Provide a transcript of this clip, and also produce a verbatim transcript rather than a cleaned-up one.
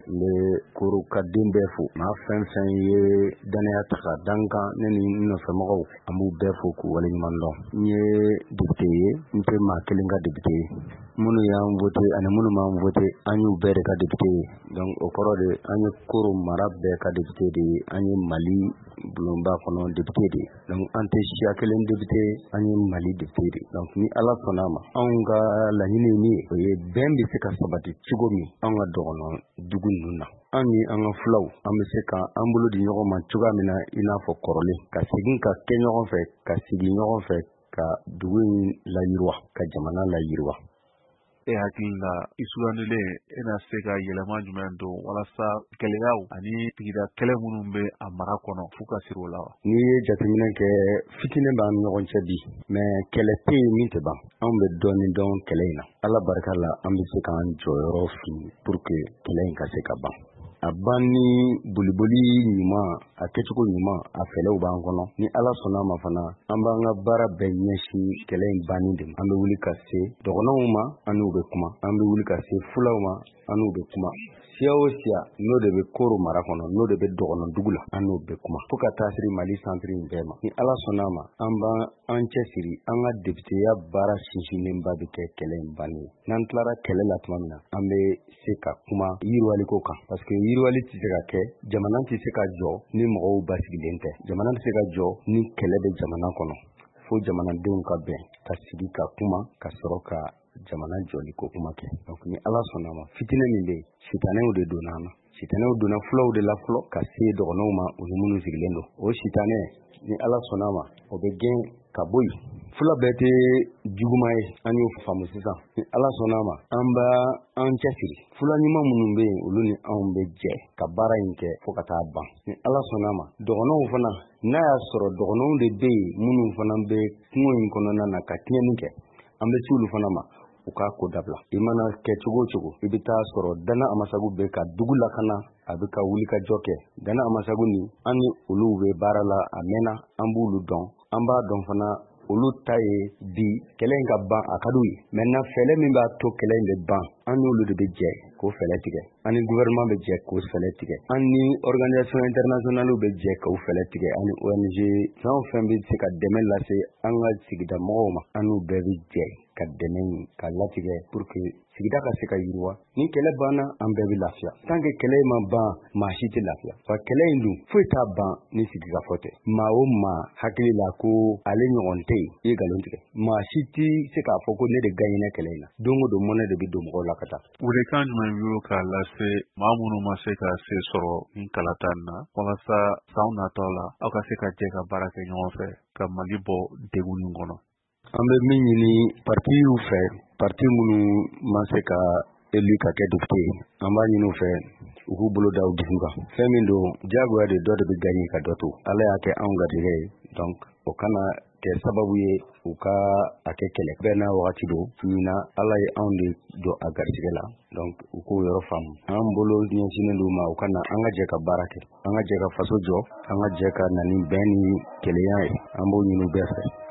le koro ka den bɛɛ fo maa fɛn fɛn ye danaya ta ka dan kan ne ni n nɔfɛmɔgɔw an b'u bɛɛ fo k'u waleɲuman dɔn. N ye député ye n tɛ maa kelen ka député ye minnu y'an voté ani minnu m'an voté an y'u bɛɛ de ka député ye. Donc o kɔrɔ de an ye koro mara bɛɛ ka député de ye, an ye Mali bulonba kɔnɔ député de ye. Donc an tɛ siya kelen député, an ye Mali député de ye. Donc ni Ala sɔnna a ma anw ka laɲini ye min ye o ye bɛn bɛ se ka sabati cogo min an ka dɔgɔnɔ dugu ninnu na. An ni an ka fulaw an bɛ se ka an bolo di ɲɔgɔn ma cogoya min na i n'a fɔ kɔrɔlen ka segin ka kɛ ɲɔgɔn fɛ ka sigi ɲɔgɔn fɛ ka dugu in layiriwa ka jamana layiriwa. E hakili la i sugandilen e na se ka yɛlɛma jumɛn don walasa gɛlɛyaw ani sigida kɛlɛ minnu bɛ a mara kɔnɔ f'u ka siri o la wa? N'i ye jateminɛ kɛ fitinin b'an ni ɲɔgɔn cɛ bi mais kɛlɛ tɛ yen min tɛ ban. Anw bɛ dɔɔnin dɔn kɛlɛ in na. Ala barika la an bɛ se k'an jɔyɔrɔ fili pour que kɛlɛ in ka se ka ban. A ban ni boliboli ɲuman a kɛcogo ɲuman a fɛlɛw b'an kɔnɔ. Ni Ala sɔnna ma fana an b'an ka baara bɛɛ ɲɛsin kɛlɛ in banni de ma. An bɛ wuli ka se dɔgɔnɔw ma an n'u bɛ kuma. An bɛ wuli ka se fulaw ma an n'u bɛ kuma. Siya o siya n'o de bɛ koro mara kɔnɔ n'o de bɛ dɔgɔnɔ dugu la an n'o bɛ kuma fo ka taa siri Mali centre in bɛɛ ma. Ni Ala sɔnna ma an b'an an cɛsiri an ka députéya baara sinsinnenba bɛ kɛ kɛlɛ in banni ye. N'an tilara kɛlɛ la tuma min na an bɛ se ka kuma yiriwaliko kan parce que yiriwali tɛ se ka kɛ jamana tɛ se ka jɔ ni mɔgɔw basigilen tɛ. Jamana tɛ se ka jɔ ni kɛlɛ bɛ jamana kɔnɔ. Fo jamanadenw ka bɛn ka sigi ka kuma ka sɔrɔ ka jamana jɔli ko kuma kɛ. Donc ni Ala sɔnna ma fitinɛ min bɛ yen sitanɛw de donna an na. Sitanɛw donna fulaw de la fɔlɔ ka se dɔgɔnɔw ma u ni minnu sigilen don. O sitanɛ ni Ala sɔnna ma o bɛ gɛn ka bɔ yen. Fula bɛɛ tɛ juguman ye an y'o faamu sisan. Ni Ala sɔnna ma an b'a an cɛsiri. Fula ɲuman minnu bɛ yen olu ni anw bɛ jɛ ka baara in kɛ fo ka taa ban. Ni Ala sɔnna ma dɔgɔnɔw fana n'a y'a sɔrɔ dɔgɔnɔw de bɛ yen minnu fana bɛ kungo in kɔnɔna na ka tiɲɛni kɛ an bɛ se olu fana ma u k'a ko dabila. I mana kɛ cogo o cogo i bɛ taa sɔrɔ Dana Amasagu bɛ ka dugu lakana a bɛ ka wulikajɔ kɛ. Dana Amasagu ni an ni olu bɛ baara la a mɛnna an b'olu dɔn an b'a dɔn fana olu ta ye bi kɛlɛ in ka ban a ka d'u ye. Maintenant fɛlɛ min b'a to kɛlɛ in bɛ ban an n'olu de bɛ jɛ k'o fɛlɛ tigɛ. An ni gouvernement bɛ jɛ k'o fɛlɛ tigɛ. An ni organisation internationale bɛ jɛ k'o fɛlɛ tigɛ. An ni O N G fɛn o fɛn bɛ se ka dɛmɛ lase an ka sigida mɔgɔw ma an n'u bɛɛ bɛ jɛ ka dɛmɛ ɲini ka latigɛ pour que sigida ka se ka yiriwa. Ni kɛlɛ banna an bɛɛ bɛ lafiya. Tant que kɛlɛ ma ban maa si tɛ lafiya. Wa kɛlɛ in dun foyi t'a ban ni sigikafɔ tɛ. Maa o maa hakili la ko ale ɲɔgɔn tɛ yen i ye nkalon tigɛ. Maa si tɛ se k'a fɔ ko ne de gagnera kɛlɛ in na. Don o don mɔnɛ de bɛ don mɔgɔw la ka taa. Welekan jumɛn b'i bolo k'a lase maa minnu ma se ka se sɔrɔ nin kalata in na walasa san nataw la aw ka se ka jɛ ka baara kɛ ɲɔgɔn fɛ ka Mali bɔ degun nin kɔnɔ? An bɛ min ɲini partiw fɛ parti minnu ma se ka élu ka kɛ député ye an b'a ɲini u fɛ u k'u bolo da u dusu kan. Fɛn min don diyagoya de dɔ de bɛ gagné ka dɔ to. Ala y'a kɛ anw garijɛgɛ ye donc o kana kɛ sababu ye u ka a kɛ kɛlɛ. Bɛɛ n'a wagati don ɲina Ala ye anw de don a garijɛgɛ la donc u k'o yɔrɔ faamu. An bolo ɲɛsinnen d'u ma u ka na an ka jɛ ka baara kɛ an ka jɛ ka faso jɔ an ka jɛ ka na ni bɛn ni kelenya ye an b'o ɲini u bɛɛ fɛ.